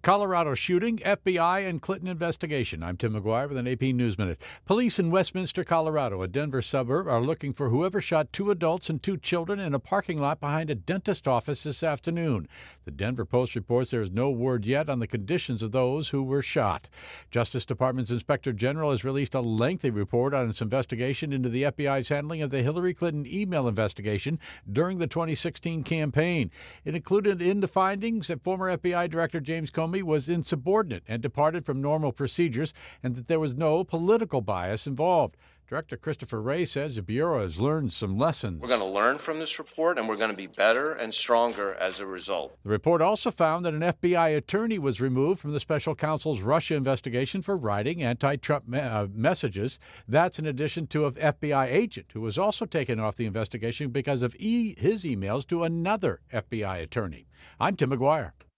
Colorado shooting, FBI, and Clinton investigation. I'm Tim McGuire with an AP News Minute. Police in Westminster, Colorado, a Denver suburb, are looking for whoever shot 2 adults and 2 children in a parking lot behind a dentist office this afternoon. The Denver Post reports there is no word yet on the conditions of those who were shot. Justice Department's Inspector General has released a lengthy report on its investigation into the FBI's handling of the Hillary Clinton email investigation during the 2016 campaign. It included in the findings that former FBI Director James Comey was insubordinate and departed from normal procedures, and that there was no political bias involved. Director Christopher Wray says the Bureau has learned some lessons. We're going to learn from this report, and we're going to be better and stronger as a result. The report also found that an FBI attorney was removed from the special counsel's Russia investigation for writing anti-Trump messages. That's in addition to an FBI agent who was also taken off the investigation because of his emails to another FBI attorney. I'm Tim McGuire.